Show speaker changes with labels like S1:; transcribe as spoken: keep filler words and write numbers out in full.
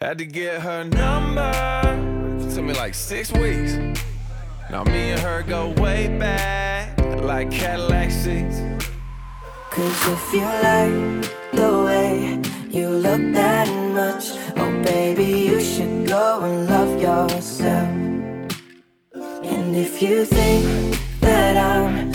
S1: Had to get her number. It took me like six weeks. Now me and her go way back, like Cadillac seats.
S2: Cause if you like the way you look that much, oh baby, you should go and love yourself. And if you think that I'm